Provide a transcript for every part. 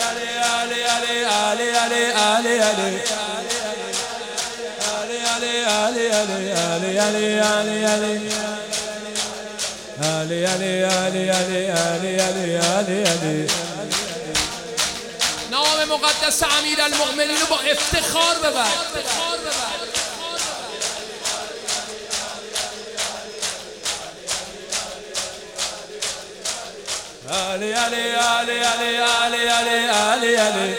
نام مقدس امیرالمؤمنین رو با افتخار ببر. علی علی علی علی علی علی علی علی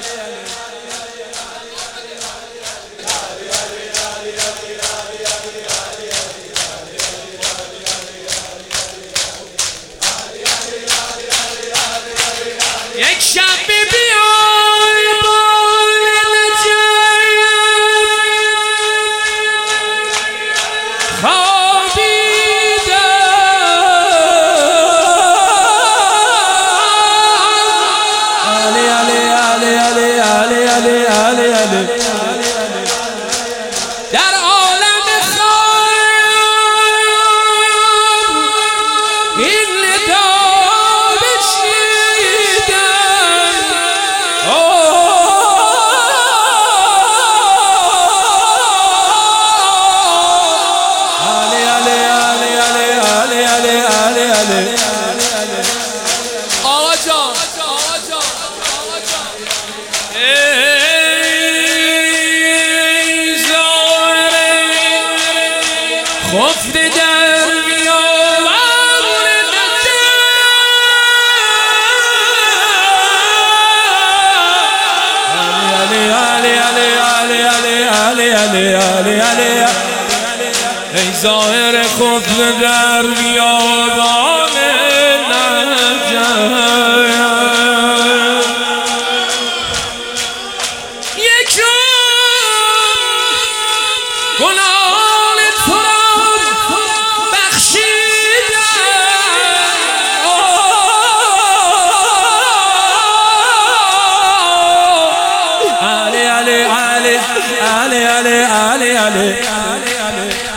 یک شب بیای بال نجف خوابیده علی علی علی علی علی علی علی علی در عالم خواب این ندا آقا جان ای ظاهر خفته در بیابان نجف ای ظاهر خفته در بیابان نجف یک گناهان تو را بخشیدم علی علی علی علی علی علی علی